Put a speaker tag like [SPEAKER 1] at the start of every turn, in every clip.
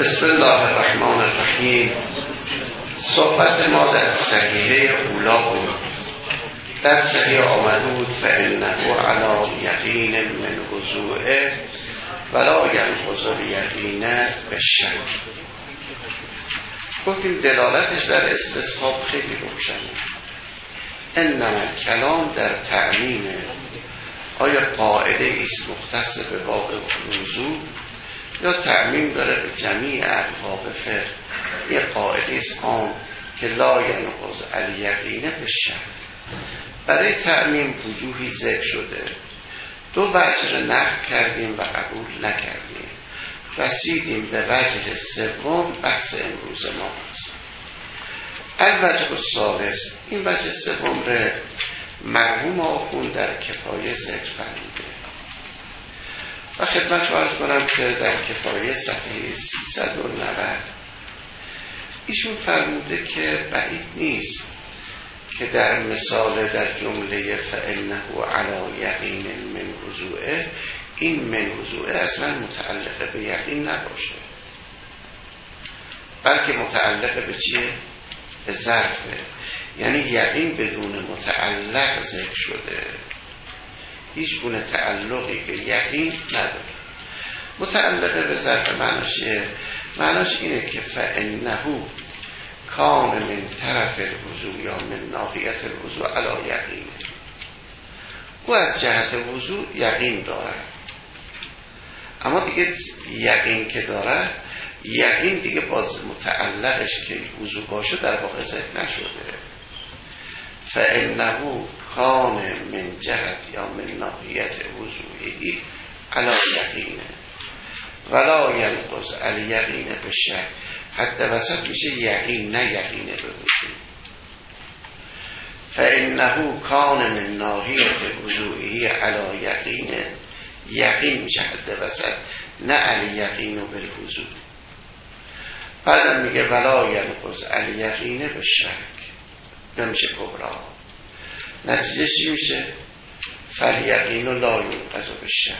[SPEAKER 1] بسم الله الرحمن الرحیم. صحبت ما در صحیحه اولا بود. در صحیح آمده بود فإنه علی یقین من وضوعه ولا ینقض الیقین بالشک. گفتیم دلالتش در استصحاب خیلی روشنه. انما کلام در تعمیم آیا قاعده ایست مختص به باب وضوع یا تعمیم داره به جمیع ابواب فقه؟ یه قاعده ایست عام که لا ینقض الیقین بالشک. برای تعمیم وجوهی ذکر شده، دو وجه نقل کردیم و قبول نکردیم، رسیدیم به وجه سوم بحث امروز ما است. الوجه الثالث، این وجه سوم را مرحوم آخون در کفایه ذکر فرموده و خدمت عرض کنم که در کفایه صفحه 390 ایشون فرموده که بعید نیست که در مثال در جمله فإنه علی یقین من وضوعه این من وضوعه اصلا متعلق به یقین نباشه، بلکه متعلق به چیه؟ به ظرفه. یعنی یقین بدون متعلق ذکر شده، هیچ گونه تعلقی به یقین نداره. متعلق به ظرف معناش اینه که فإنه کان من طرف الوضوع یا من ناحیت الوضوع علی یقینه. او از جهت وضوع یقین داره، اما دیگه یقین که داره، یقین دیگه باز متعلقش که وضوع باشه در واقع ذکر نشده. فإنه کان من جهت یا من ناحیت وضوعی علی یقینه ولا ینقض الیقین بالشک. حد وسط میشه یقین، نه یقینه به وضوع. فإنه کان من ناحیت وضوعی علی یقینه، یقین میشه حد وسط، نه علی یقین و بالوضوع. بعدم میگه ولا ینقض الیقین بالشک، نمیشه کبرا. نتیجه چی میشه؟ فالیقین لا ینقض بالشک،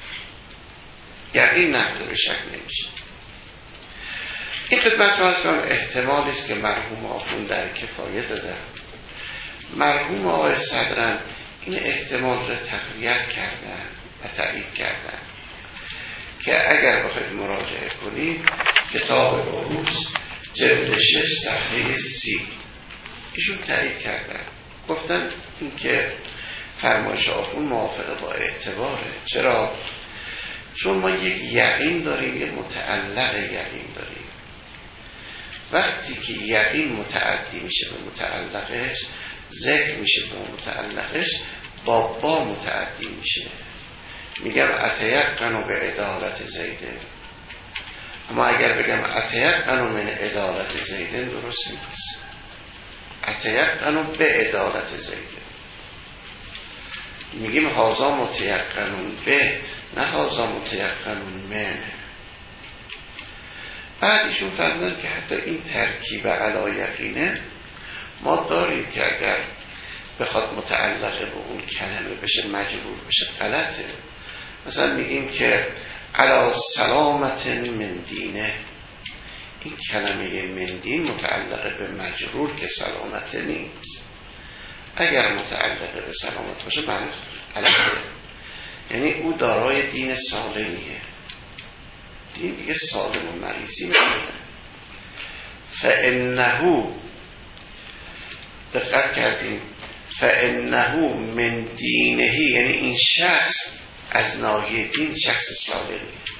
[SPEAKER 1] یقین نقض به شک نمیشه. این خدمت فرض کنم احتمالی است که مرحوم آخون در کفایه دادن. مرحوم آقای صدرن این احتمال را تقویت کردن و تایید کردن که اگر بخواید مراجعه کنید کتاب عروض جلد 6 صفحه 30 ایشون تایید کردن، گفتن این که فرمایش آخون موافقه با اعتباره. چرا؟ چون ما یک یقین داریم، یک متعلق یقین داریم. وقتی که یقین متعدی میشه به متعلقش، ذکر میشه به متعلقش، با متعدی میشه. میگم اتیقن به عدالت زیدن، اما اگر بگم اتیقن من عدالت زیدن درست نیست. اتیقن به عدالت زیدن، میگیم هازا متیقنون به، نه هازا متیقنون من. بعد ایشون فرمودن که حتی این ترکیب علی یقینه ما داریم که اگر بخواد متعلق به اون کلمه بشه مجرور بشه غلطه. مثلا میگیم که علی سلامت من دینه، این کلمه من دین متعلق به مجرور که سلامت نیست. اگر متعلق به سلامت باشه معنی غلطه، یعنی او دارای دین سالمیه. دین دیگه سالم و مریضی میشه. فإنه، دقت کردیم، فإنه من دینه، یعنی این شخص از ناحیه دین شخص سالمیه.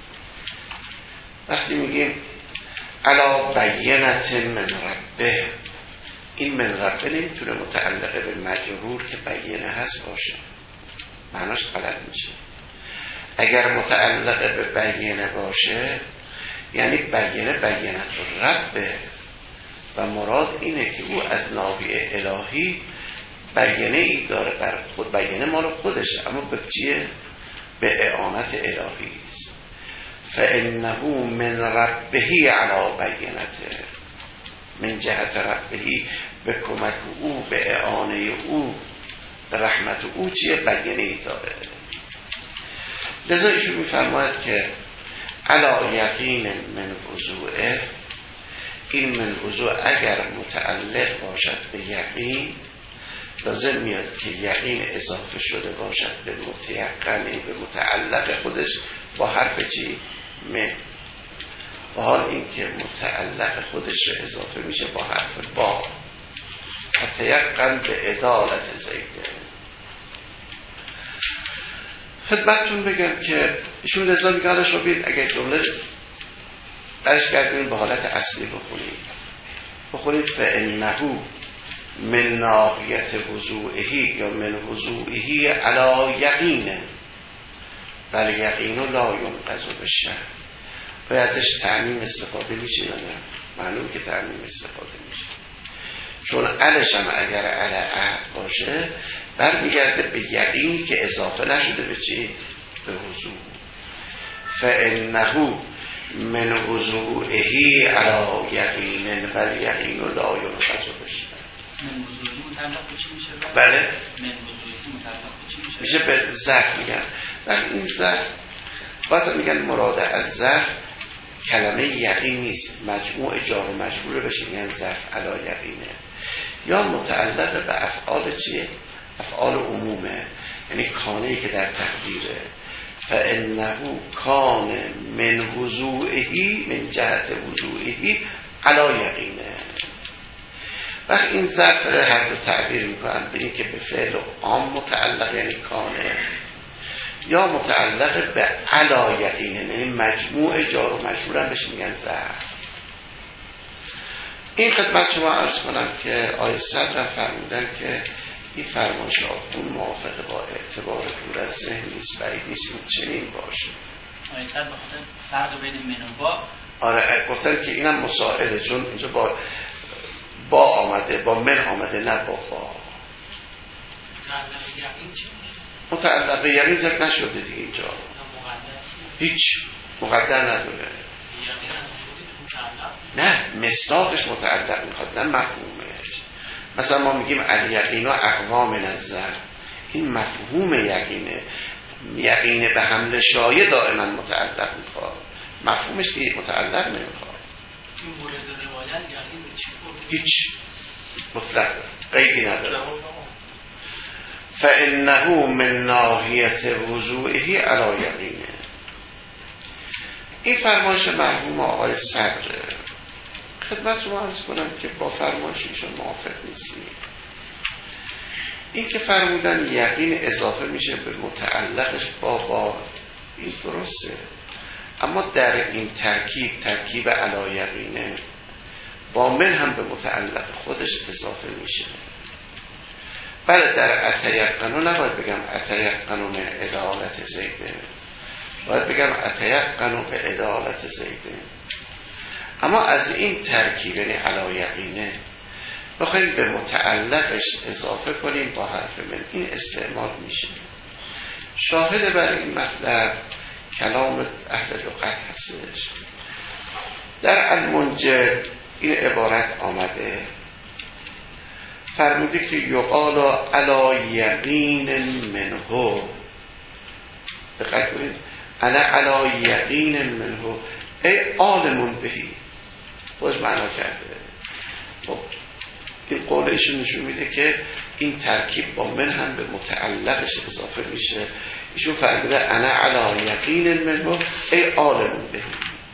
[SPEAKER 1] وقتی میگیم علی بینت من ربه، این من ربه نمیتونه متعلقه به مجرور که بینه هست باشه، معناش غلط میشه. اگر متعلق به بینه باشه یعنی بینه بینت ربه و مراد اینه که او از ناحیه الهی بینه ای داره بر خود، بینه مال خودشه اما به چیه؟ به اعانت الهی است. فإنه من ربهی علی بینته، من جهت ربهی به کمک او، به اعانه او، به رحمت او چیه؟ بینه ای داره. لذا ایشون میفرماید که علی یقین من وضوعه، این من وضوع اگر متعلق باشد به یقین لازم میاد که یقین اضافه شده باشد به متیقنی، به متعلق خودش با حرف چی؟ من. و حال این که متعلق خودش رو اضافه میشه با حرف با. متیقن به عدالت زیده. خدمتتون بگم که ایشون لذا میگن شما بید اگر جمله برش کردین به حالت اصلی بخونید فإنه من ناحیت وضوعه یا من وضوعه علی یقینه ولی یقینو لا ینقض بالشک. باید ازش تعمیم استفاده میشه یا نه؟ معلوم که تعمیم استفاده میشه، چون علش هم اگر علی عهد باشه برمیگرده به یقینی که اضافه نشده به چی؟ به وضوع. فإنه من وضوعه علی یقین ولی یقینو لا ینقض بالشک.
[SPEAKER 2] من وضوعی متعلق به چی میشه؟
[SPEAKER 1] بله
[SPEAKER 2] من وضوعی متعلق به چی میشه؟
[SPEAKER 1] میشه به ظرف میگن. ولی این ظرف باید میگن مراد از ظرف کلمه یقین نیست، مجموع جار و مجرور بشه میگن ظرف علی یقینه، یا متعلق به افعال چیه؟ افعال عمومه، یعنی کانه‌ای که در تقدیره. فإنه کان من وضوعه من جهت وضوعه علی یقینه. وقت این ظرف رو هر دو تعبیر میکنن به این که به فعل عام متعلق یعنی کانه، یا متعلق به علی یقینه یعنی مجموع جار و مجرور هم بهش میگن ظرف. این خدمت شما عرض کنم که آیه صدرم فرمودن که این فرمایش آخون موافق با اعتبار دور از ذهن نیست، بعید نیست این چنین باشه.
[SPEAKER 2] آیه صدر بخاطر فرق بین من و با.
[SPEAKER 1] آره گفتن که اینم مساعده، چون اینجا با آمده، با من آمده، نه با متعلق یقین ذکر نشده دیگه اینجا، هیچ مقدر نداره. نه مصداقش متعلق میخواد نه مفهومش. مثلا ما میگیم الیقین و اقوا من الظن، این مفهوم یقینه، یقینه به حمل شایع دائما متعلق میخواد، مفهومش که متعلق نمیخواد.
[SPEAKER 3] این مورد روایت یقین به چی بود؟
[SPEAKER 1] هیچ مطلق قیدی نداره. فإنه من ناحیت وضوعه علی یقینه. این فرمایش مرحوم آقای صدر خدمت رو عرض کنم که با فرمایششون موافق نیستیم. این که فرمودن یقین اضافه میشه به متعلقش با این درسته، اما در این ترکیب علی یقینه با من هم به متعلق خودش اضافه میشه. بله در اتیقنو نباید بگم اتیقنو من عدالت زیده، باید بگم اتیقنو به عدالت زیده. اما از این ترکیب یعنی علی یقینه بخوایم به متعلقش اضافه کنیم با حرف من، این استعمال میشه. شاهد بر این مطلب کلام اهل لغت هستش. در المنجد این عبارت آمده، فرموده که یقال علی یقین منه. دقت کنید، انا علی یقین منه ای عالمون بهی، خودش معنا کرده. خب این قول ایشون نشون میده که این ترکیب با من هم به متعلقش اضافه میشه. ایشون فرموده انا علی یقین منه ای عالمون بهی.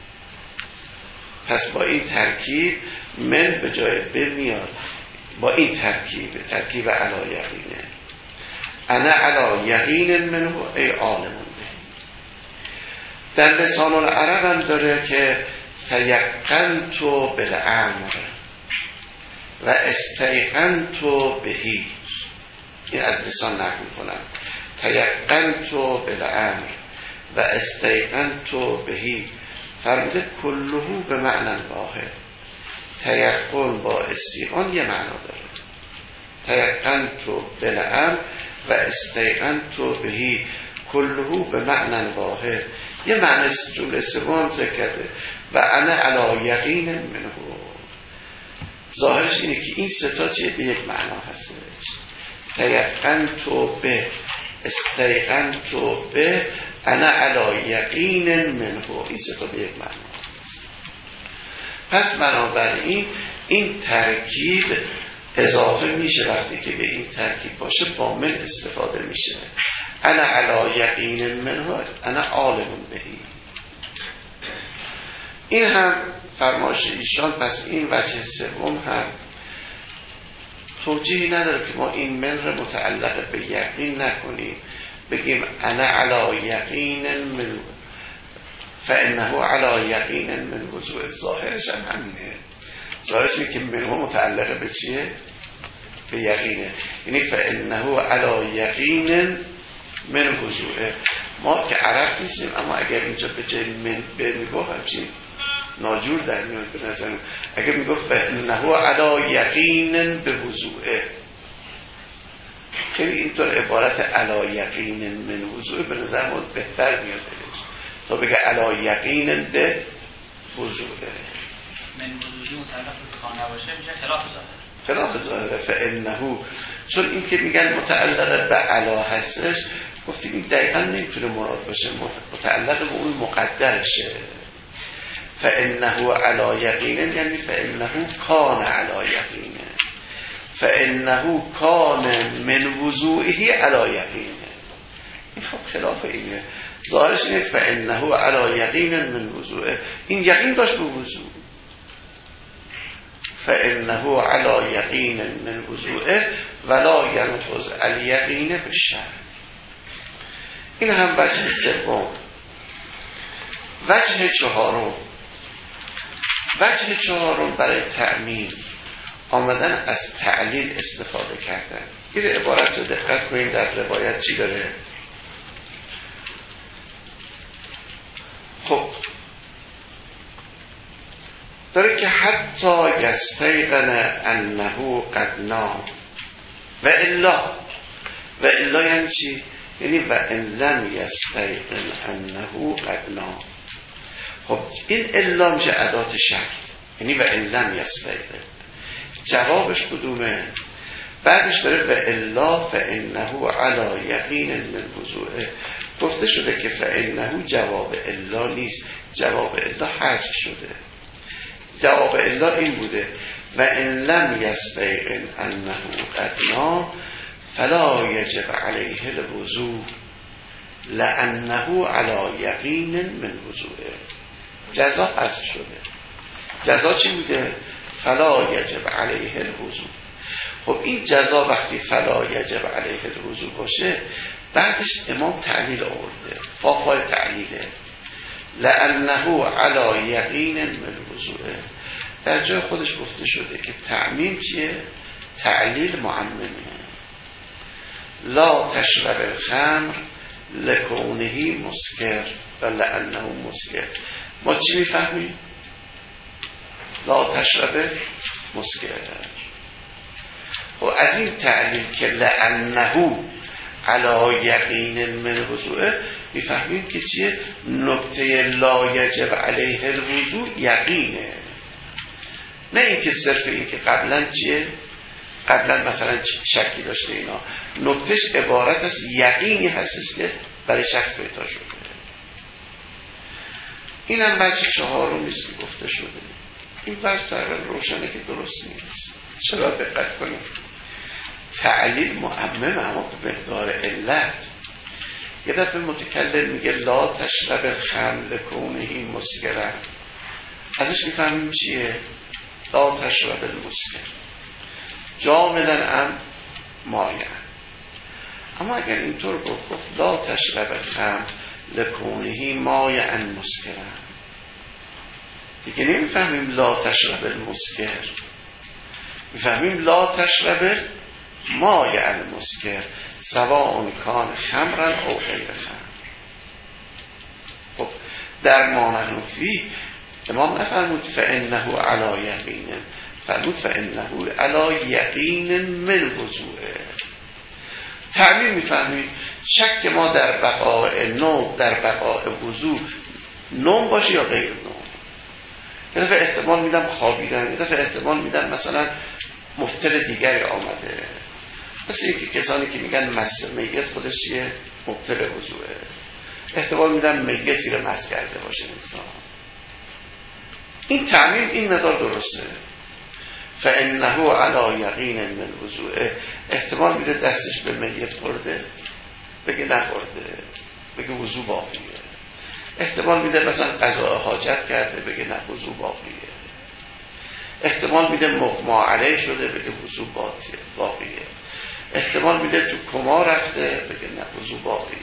[SPEAKER 1] پس با این ترکیب من به جای به میاد، با این ترکیب علی یقینه. انا علی یقین منه ای عالمون به. در لسان العرب هم داره که تیقنت بالامر و استیقنت بهی. این از لسان نقل کنم. تیقنت بالامر و استیقنت بهی فرموده کلهو به معنی واحد. تیقن با استیقان یه معنا داره. تیقنت بالامر و استیقنت بهی کلهو به معنی واحد، یه معنی جمله سوم ذکر کرده و انا علی یقین منه. ظاهرش اینه که این ستا چیه به یک معنا هستش. تیقنت به، استیقنت به، انا علی یقین منه. این سه تا به یک معنا. پس بنابراین این ترکیب اضافه میشه وقتی که به این ترکیب باشه با من استفاده میشه. انا علی یقین منه انا عالم بهی. این هم فرمایش ایشان. پس این وجه سوم هم توجیهی نداره که ما این من رو متعلق به یقین نکنیم، بگیم انا علی یقین من فانه علی یقین من وضوء. ظاهرش هم همینه. ظاهرش اینه که منه متعلق به چیه؟ به یقینه. یعنی فانه علی یقین من وضوء. ما که عرب نیستیم، اما اگر اینجا به جای من میگفت همچین ناجور در میاد به نظرم. اگر میگفت فانه علی یقین به وضوء، خیلی اینطور عبارت علی یقین من وضوء به نظر ما بهتر میاد تا بگه علی یقین به وضوء.
[SPEAKER 2] من وضوعی متعلق به خانه باشه میشه خلاف ظاهره.
[SPEAKER 1] خلاف ظاهره. فانه چون این که میگن متعلق به علی هستش، گفتیم این دقیقا نمیتونه مراد باشه، متعلق به اون مقدرشه. فانه علی یقین یعنی فانه کان علی یقین، فانه کان من وضوعه علی یقین. این خب خلاف اینه. ظاهرش اینه فانه علی یقین من وضوعه. این یقین داشت به وضوع. فانه علی یقین من وضوعه ولا ینفذ الیقین بالشک. این هم وجه سوم. وجه چهارم. وجه چهارم برای تعمیم آمدن از تعلیل استفاده کردن. این عبارت رو دقت کنید در روایت چی داره. خب داره که حتی یستیقن انه قد نام و الا یعنی چی؟ یعنی و ان لم یستیقن انه قد نام. خب این الا میشه ادات شرط، یعنی و ان لم یستیقن. جوابش کدومه؟ بعدش داره و الا فانه علی یقین من وضوعه. گفته شده که فانه جواب الا نیست، جواب الا حذف شده. جواب الا این بوده و ان لم یستیقن انه قد نام فلا یجب علیه الوضوء لانه علی یقین من وضوعه. جزا حذف شده. جزا چی بوده؟ فلا یجب علیه الوضوء. خب این جزا وقتی فلا یجب علیه الوضوء باشه، بعدش امام تعلیل آورده. فافای تعلیله لانه علی یقین من وضوعه. در جای خودش گفته شده که تعمیم چیه؟ تعلیل معممه. لا تشرب الخمر لکونه مسکر و لانه مسکر. ما چی میفهمیم؟ لا تشرب مسکر. و از این تعلیل که لانه علی یقین من وضوعه میفهمیم که چیه؟ نکته لا یجب علیه الوضوء یقینه، نه اینکه صرف این که قبلا چیه؟ قبلا مثلا شکی داشته. اینا نکتهش عبارت از یقینی هستش که برای شخص پیدا شده. این هم وجه چهارم نیست که گفته شده. این بحث تقریبا روشنه که درست نیست. چرا دقت کنیم؟ تعلیل معمم اما به مقدار علت. یه دفعه متکلم میگه لا تشرب الخمر لکونه مسکر، ازش میفهمیم چیه؟ لا تشرب المسکر جامدن ام مایه. اما اگر اینطور گفت لا تشرب الخمر لکونه مایه ان مسکر، دیگه نمیفهمیم لا تشرب المسکر، میفهمیم لا تشرب مایه ان مسکر سواء کان خمرا او غیر خمر. خب در مانع فی امام نفرمود فانه علی یقین، فرمود فانه علی یقین من وضوعه. تعمیم میفهمید شک ما در بقاء نوم، در بقاء وضوع نوم باشه یا غیر نوم. یه دفعه احتمال میدم خوابیدن، یه دفعه احتمال میدم مثلا مفتر دیگری آمده. مثل اینکه کسانی که میگن مس میت خودش چیه؟ مبطل وضوعه. احتمال میدم میتی رو مس کرده باشه انسان. این تعمیم این مقدار درسته. فانه علی یقین من وضوء، احتمال میده دستش به میت خورده بگه نخورده بگه وضو باقیه، احتمال میده مثلا قضاء حاجت کرده بگه نه وضو باقیه، احتمال میده مغما علیه شده بگه وضو باقیه، احتمال میده تو کما رفته بگه نه وضو باقیه.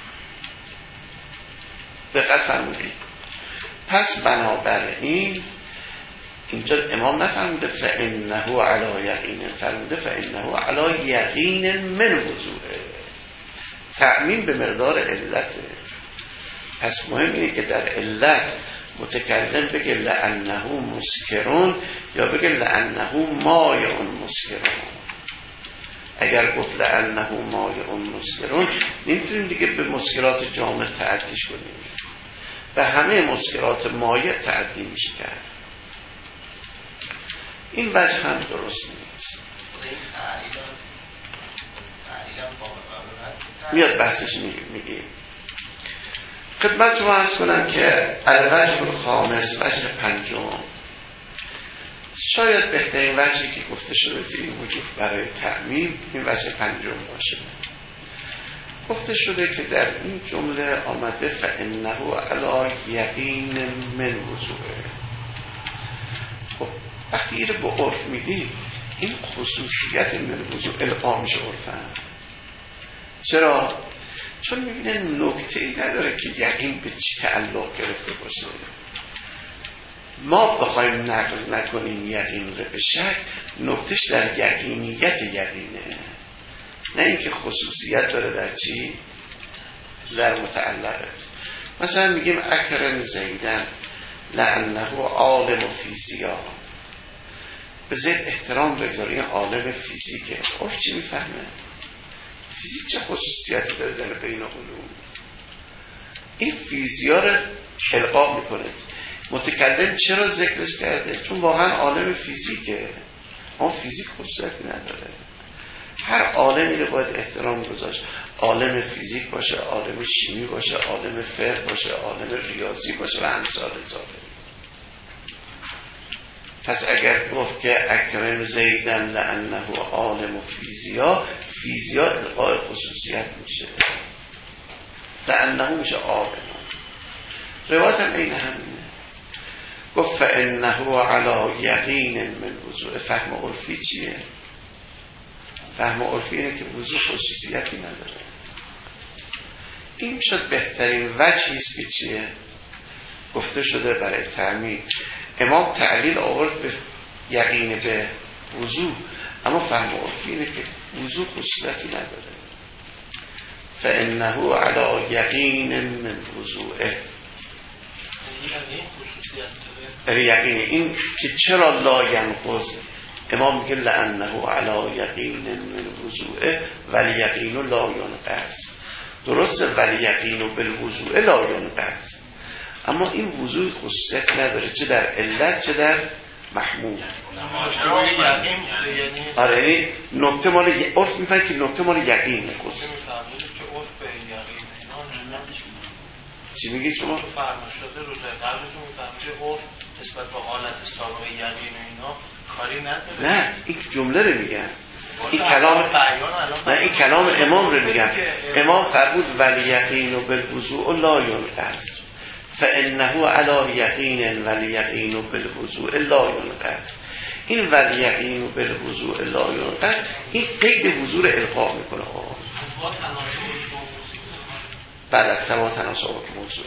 [SPEAKER 1] دقت فرمودید؟ پس بنابراین اینجا امام نفرموده فانه علی یقین، فرموده فانه علی یقین من وضوءه. تعمیم به مقدار علته. پس مهم اینه که در علت متکلم بگه لانه مسکرون یا بگه لانه مایع مسکرون. اگر گفت لانه مایع مسکرون نمیتونیم دیگه به مسکرات جامع تعدیش کنیم و همه مسکرات مایع تعدی میشه کرد. این وجه هم درست نیست. میاد بحثش میگیم. خدمت رو عرض کنم که الوجه الخامس، وجه پنجم، شاید بهترین وجهی که گفته شده در این وجوه برای تعمیم این وجه پنجم باشه. گفته شده که در این جمله آمده فانه علی یقین من وضوءه. خب وقتی این رو به عرف میدیم این خصوصیت من وضوء القا میشه عرفاً. چرا؟ چون میبینه نکته ای نداره که یقین به چی تعلق گرفته باشه. ما بخوایم نقض نکنیم یقین رو به شک، نکتهش در یقینیت یقینه، نه اینکه خصوصیت داره در چی؟ در متعلقه. مثلا میگیم اکرم زیدن لانه عالم فیزیک، به زید احترام بگذاریم عالم فیزیکه. عرف چی میفهمه؟ فیزیک چه خصوصیتی داره در بین علوم؟ این فیزیا رو القا میکنه. متکلم چرا ذکرش کرده؟ چون واقعا عالم فیزیکه، اما فیزیک خصوصیتی نداره. هر عالمی رو باید احترام گذاشت. عالم فیزیک باشه، عالم شیمی باشه، عالم فقه باشه، عالم ریاضی باشه و امثال ذالک. پس اگر گفت که اکرم زیدن لانه عالم فیزیا القاء خصوصیت میشه، لانه میشه عالم. روایت هم این همینه. گفت فانه علی یقین من وضوء. فهم عرفی چیه؟ فهم عرفی اینه که وضوء خصوصیتی نداره. این شد بهترین وجهی است که چیه؟ گفته شده برای تعمیم. امام تعلیل آورد به یقین به وضوء، اما فهم عرفی اینه که وضوء خصوصیتی نداره. فانه علی یقین من وضوءه. برای یقین این که چرا لا ینقض، امام میگه لانه علی یقین من وضوءه ولی یقین لا ینقض. درسته ولی یقین بالوضوء لا ینقض، اما این وضوع خصوصیت نداره، چه در علت چه در محمول. آره یعنی نکته مال عرف میفهمه که نکته مال یقینه. چی میگی شما؟
[SPEAKER 4] فرما شده روزای قبلتون میفهمه عرف نسبت به حالت سابقه یقین و اینا کاری نداره.
[SPEAKER 1] نه این جمله رو میگن، این کلام امام رو میگن. امام فرمود ولی یقین و بالوضوء لا ینقض، فانه علی یقین ولی یقین و بالوضوء لا ینقض. این ولی یقین و بالوضوء لا ینقض این قید وضوء رو القا میکنه. بعد از تمام تناسب موضوع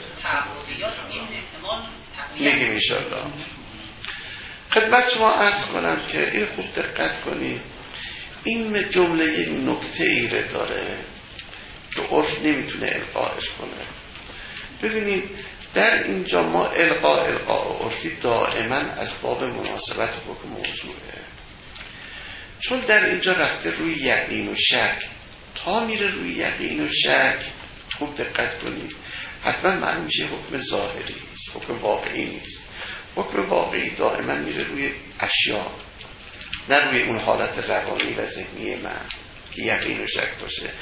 [SPEAKER 1] میگیم انشاءالله. خدمت شما عرض کنم که این خوب دقت کنید، این جمله یک نکته ای رو داره که عرف نمیتونه القاش کنه. ببینید در اینجا ما القاء عرفی دائما از باب مناسبت حکم موضوعه، چون در اینجا رفته روی یقین و شک. تا میره روی یقین و شک خوب دقت کنید حتما معلوم میشه حکم ظاهری است، حکم واقعی نیست. حکم واقعی دائما میره روی اشیاء، نه روی اون حالت روانی و ذهنی من که یقین و شک باشه.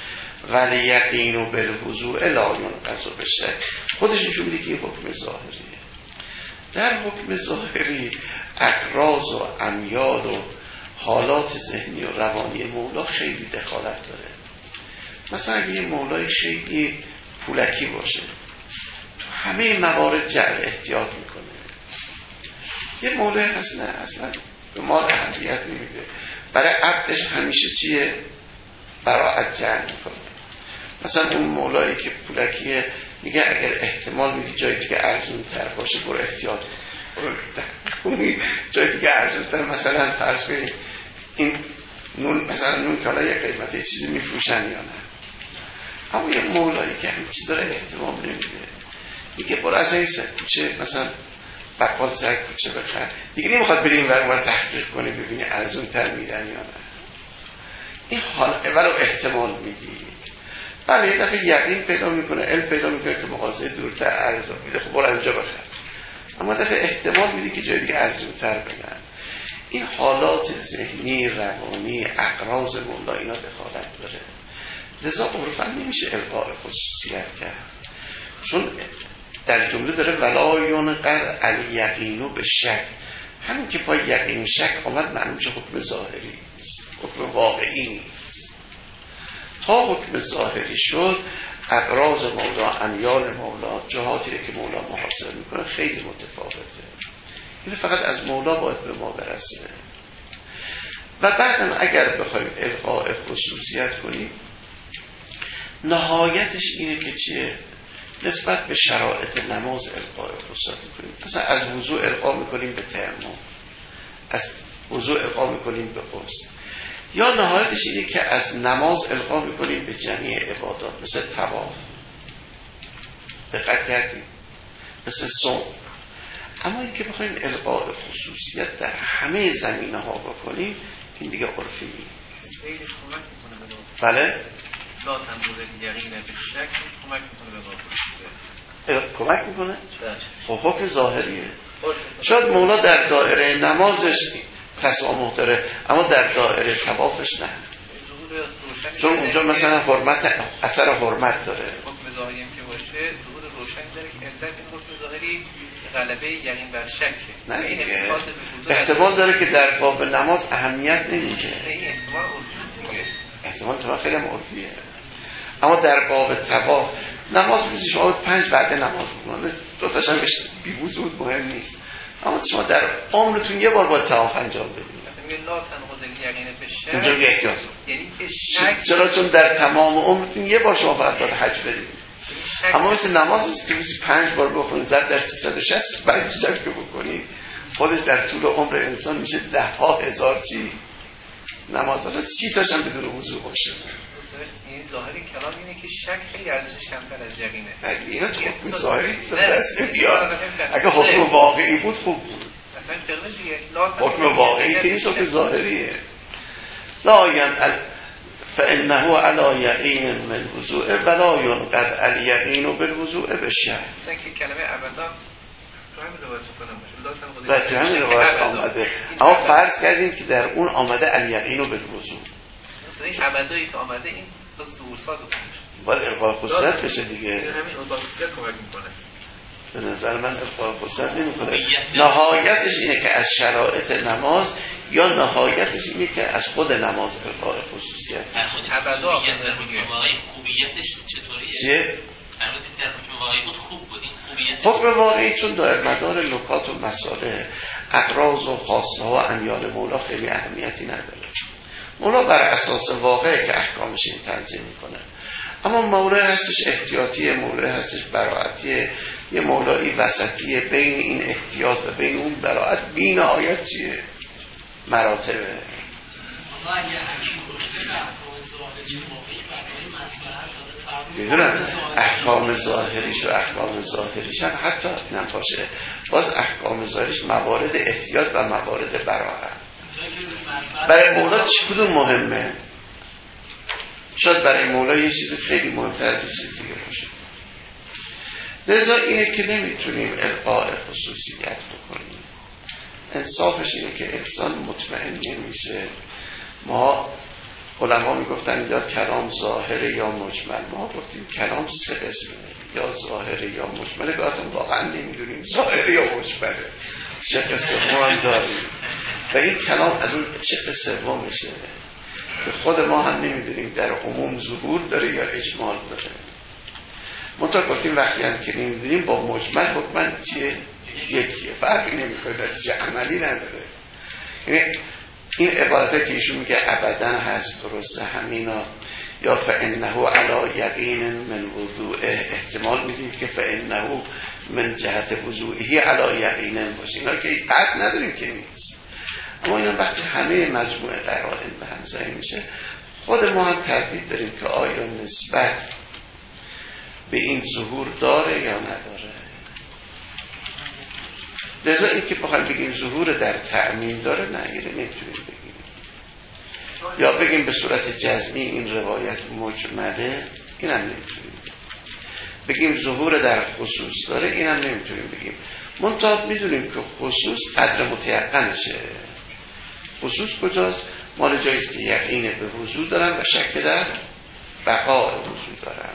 [SPEAKER 1] ولی یقین بالوضوء لا ینقض بالشک. خودش نشون میده که یه حکم ظاهریه. در حکم ظاهری اغراض و امیال و حالات ذهنی و روانی مولا خیلی دخالت داره. مثلا اگه یه مولای خیلی پولکی باشه تو همه موارد جعل احتیاط میکنه. یه مولای هست نه اصلا به مال اهمیت نمیده، برای عبدش همیشه چیه؟ براعت جعل میکنه. مثلا اون مولایی که پولکیه میگه اگر احتمال میدی جایی دیگه ارزون تر باشه برو احتیاط کن. جایی دیگه ارزون تر، مثلا فرض کنید این نون، مثلا نون که حالا یه قیمت چیزی میفروشن یا نه، اما یه مولایی که همین چیز داره احتمال نمیده میگه برو از این سر کوچه مثلا بقال سر کوچه بخر، دیگه نمیخواد بری این ور تحقیق کنی ببینی ارزون تر میدن یا نه. این حال اول احتمال میدی، بله یه دفعه یقین پیدا میکنه، علم پیدا میکنه که مغازه دورتر ارزون میده، خب برو اینجا بخر. اما دفعه احتمال میدی که جای دیگه ارزون تر بدن. این حالات ذهنی، روانی، اغراض مولا اینا دخالت داره. لذا عرفاً نمیشه القاء خصوصیت کرد، چون در جمله داره ولا ینقض الیقین بالشک. همین که پای یقین شک آمد معلوم میشه حکم ظاهری نیست، حکم واقعی نیست. تا حکم ظاهری شد اغراض مولا، امیال مولا، جهاتی که مولا محاسبه میکنه خیلی متفاوته. این فقط از مولا باید به ما برسه. و بعدم اگر بخوایم القاء خصوصیت کنیم نهایتش اینه که چیه؟ نسبت به شرایط نماز القاء خصوصیت میکنیم. مثلا از وضوء القاء میکنیم به تیمم، از وضوء القاء میکنیم به غسل، یا نهایتش اینه که از نماز القاء میکنیم به جمعی عبادات، مثل طواف، دقت کردیم، مثل صوم. اما این که بخوایم القاء خصوصیت در همه زمینه ها بکنیم این دیگه عرفی نیست. بله؟
[SPEAKER 5] لا تنظور یقین به شک کمک میکنه به واقع.
[SPEAKER 1] کمک میکنه؟ خب حکم ظاهریه. شاید مولا در دایره نمازش تسامح داره اما در دایره طوافش نه، چون اونجا مثلا حرمت، اثر حرمت داره.
[SPEAKER 5] حکم ظاهری که باشه ظهور روشن داره که علت این حکم ظاهری غلبه یقین بر شک.
[SPEAKER 1] نه دیگه احتمال داره که در باب نماز اهمیت نمیده.
[SPEAKER 5] احتمال عرفی دیگه،
[SPEAKER 1] احتمال تو خیلی عرفیه. اما در باب طواف نماز روزی شما 5 وعده نماز بکنید، دو تاش هم بی وضو مهم نیست، اما شما در عمرتون یه بار باید طواف انجام بدید.
[SPEAKER 5] میگه لا تنقض یقین به شک،
[SPEAKER 1] اینجا یه احتیاط،
[SPEAKER 5] یعنی که شک،
[SPEAKER 1] چرا؟ چون در تمام عمرتون یه بار شما فقط باید حج برید. اما مثل نماز است که روزی 5 بار بخونید، زد در 360 بعد چه که بکنید خودش در طول عمر انسان میشه 10,000 چی نماز. حالا 30 تاش هم بدون وضو باشه.
[SPEAKER 5] این ظاهری کلام اینه که شک خیلی ارزشش کمتر از یقینه.
[SPEAKER 1] اینا تو حکم ظاهری دست بیاد. اگه حکم واقعی بود خوب بود.
[SPEAKER 5] اصلا فقه دیگه
[SPEAKER 1] حکم واقعی که نیست، حکم ظاهریه. لا ینقض فانه علی یقین من وضوء ولا ینقض الیقین بالوضوء بالشک.
[SPEAKER 5] مثلا که کلمه ابدا تو همین روایت کنم
[SPEAKER 1] باشه، تو همین روایت آمده، اما فرض کردیم که در اون آمده الیقین بالوضوء.
[SPEAKER 5] مثلا این ابدایی که آمده این ظهور ساز باشه،
[SPEAKER 1] باید القاء خصوصیت بشه دیگه.
[SPEAKER 5] همین القاء خصوصیت کمک میکنه.
[SPEAKER 1] به نظر من القاء خصوصیت نمیکنه. نهایتش اینه که از شرایط نماز یا نهایتش اینه که از خود نماز القاء خصوصیت.
[SPEAKER 5] ابدا
[SPEAKER 2] واقعی خوبیتش چطوریه؟
[SPEAKER 1] چیه؟
[SPEAKER 2] البته در حکم واقعی بود خوب بود، این خوبیتش
[SPEAKER 1] حکم واقعی چون دائر مدار نکات و مسائل اغراض و خاصه ها و امیال مولا خیلی اهمیتی نداره. مولا بر اساس واقعی که احکامش این تنظیم میکنه. اما مولا هستش احتیاطیه، مولا هستش براعتیه، یه مولایی وسطیه بین این احتیاط و بین اون براعت. بین آیت چیه؟ مراتبه.
[SPEAKER 3] اما اگه حکیم گفته در احکام ظاهری واقعی برای مصلحت داره فرمود
[SPEAKER 1] میدونم احکام ظاهریش و احکام ظاهریش هم حتی نباشه، باز احکام ظاهریش موارد احتیاط و موارد براعت. برای مولا چی کدوم مهمه؟ شاید برای مولا یه چیز خیلی مهمتر از این چیز دیگه باشه. لذا اینه که نمیتونیم القاء خصوصیت بکنیم. انصافش اینه که انسان مطمئن نمیشه. ما علما میگفتن یا کلام ظاهره یا مجمل. ما گفتیم کلام سه قسمه، یا ظاهره یا مجمله. بعدم واقعا نمیدونیم ظاهره یا مجمله، شق سوم داریم و این کلام از اون شق سومشه که خود ما هم نمیدونیم در عموم ظهور داره یا اجمال داره. منطقه گفتیم وقتی هم که نمیدونیم با مجمل حکمن چیه؟ یکیه، فرقی نمیکنه، نتیجه عملی نداره. یعنی این عبارت که ایشون میگه ابدا هست درسته همینا، یا فانه علی یقین من وضوعه، احتمال میدیم که فانه من جهت وضوعه علی یقین باشه، اینا که قطع نداریم که نیست. اما اینا وقتی همه مجموعه قرائن به هم زایی میشه، خود ما هم تردید داریم که آیا نسبت به این ظهور داره یا نداره. لذا این که بخوایم بگیم ظهور در تعمیم داره، نه اینه نمیتونیم بگیم، یا بگیم به صورت جزمی این روایت مجمله، اینم نمیتونیم بگیم ظهور در خصوص داره، اینم نمیتونیم بگیم. منتها میدونیم که خصوص قدر متیقنشه. خصوص کجاست؟ مال جاییست که یقین به وضوع دارن و شک در بقاء وضوع دارن.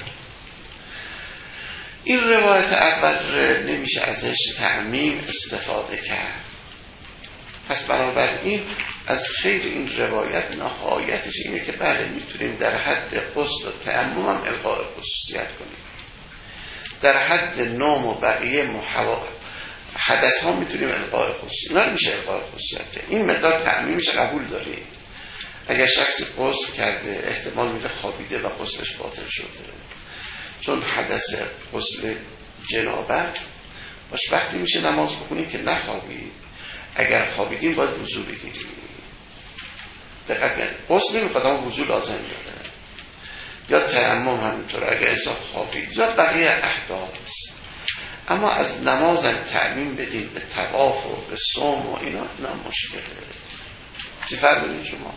[SPEAKER 1] این روایت اول نمیشه ازش تعمیم استفاده کرد. پس بنابراین از خیر این روایت نهایتش اینه که بله میتونیم در حد غسل و تیمم هم الغاء خصوصیت کنیم، در حد نوم و بقیه حدث ها میتونیم الغاء خصوصیت، اینا میشه الغاء خصوصیت. این مقدار تعمیمش قبول داریم. اگر شخصی غسل کرده احتمال میده خوابیده و غسلش باطل شده، چون حدث غسل جنابت باش وقتی میشه نماز بخونیم که نخوابید، اگر خوابیدیم باید وضو بگیریم. دقت کنید، غسل نمیخواد اما وضو لازم داره. یا تیمم همینطور اگر اصلا خوابید، یا بقیه احداث. اما از نمازم تعمیم بدیم به طواف و به صوم و اینا مشکله. چی فرمودین شما؟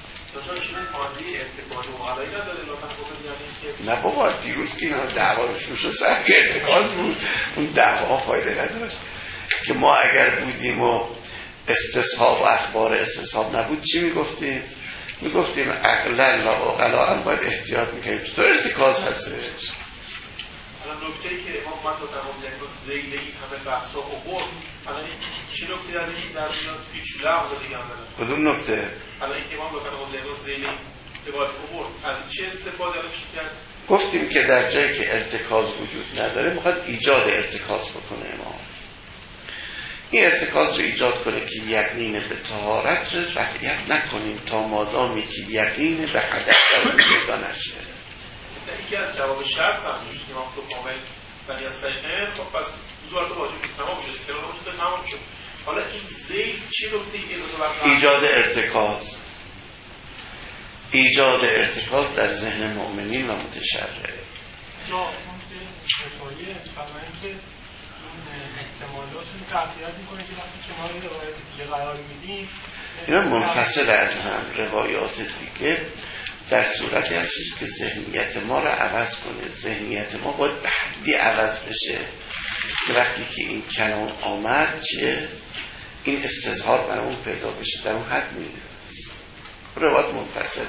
[SPEAKER 1] نه بابا، دیروز که اینا دعواشون شد سر که ارتکاز بود، اون دعوا فایده نداشت. که ما اگر بودیم و استصحاب و اخبار استصحاب نبود چی میگفتیم؟ میگفتیم عقلا و عقلا هم باید احتیاط میکنیم. تو ارتکاز هستش.
[SPEAKER 6] الان نکته‌ای که امام اومد و تمام زیل این همه بحثا آورد، الان چی نکته در این در هیچ لغو دیگه هم داره؟
[SPEAKER 1] کدوم نکته؟
[SPEAKER 6] الان این که امام و تمام زیل روایت آورد، از چه استفاده الان کرد؟
[SPEAKER 1] گفتیم که در جایی که ارتکاز وجود نداره میخواد ایجاد ارتکاز بکنه امام. این ارتکاز رو ایجاد کنه که یقین به طهارت رو رفعیت نکنیم تا مادامی که یقین به حدث رو پیدا نشه.
[SPEAKER 6] یکی از جواب شرط هم میشه که امام تو کامل ولی از طریقه خب پس وضوء واجب تمام شد، کلام وضوء تمام شد. حالا این زید چی نکته که
[SPEAKER 1] ایجاد ارتکاز، ایجاد ارتکاز در ذهن مؤمنین و متشرع.
[SPEAKER 3] جا اون که شفایه فرمایید که احتمالاتون تغییرات میکنه که وقتی که ما این روایت دیگه قرار میدیم
[SPEAKER 1] اینا منفصل از هم. روایات دیگه در صورتی هستش که ذهنیت ما رو عوض کنه. ذهنیت ما باید به حدی عوض بشه که وقتی که این کلام آمد چه این استظهار برای اون پیدا بشه، در اون حد نیست. روایات منفصله.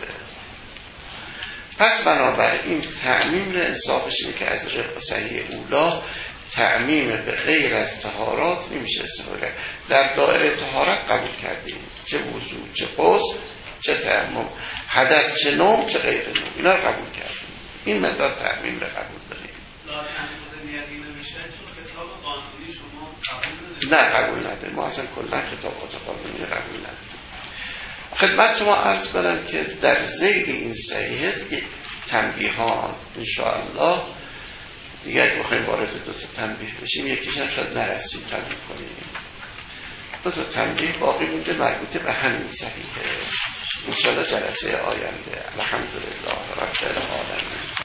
[SPEAKER 1] پس بنابراین تعمیم رو انصافش اینه که از صحیح اولا تعمیم به غیر از طهارات نمیشه استفاده. در دایره طهارت قبول کردیم، چه وضو، چه غسل، چه تیمم، حدث، چه نوم، چه غیر نوم، اینا رو قبول کردیم. این مقدار تعمیم رو قبول داریم. نه قبول نداریم. ما اصلا کلا خطابات قانونی قبول نداریم. خدمت شما عرض کنم که در ذیل این صحیحه تنبیهان انشاءالله دیگه اگه بخوایم وارد دو تا تنبیه بشیم، یکیش هم شاید نرسیم تنبیه کنیم. دو تا تنبیه باقی مونده مربوطه به همین صحیحه. انشاءالله جلسه آینده. الحمدلله رب العالمین.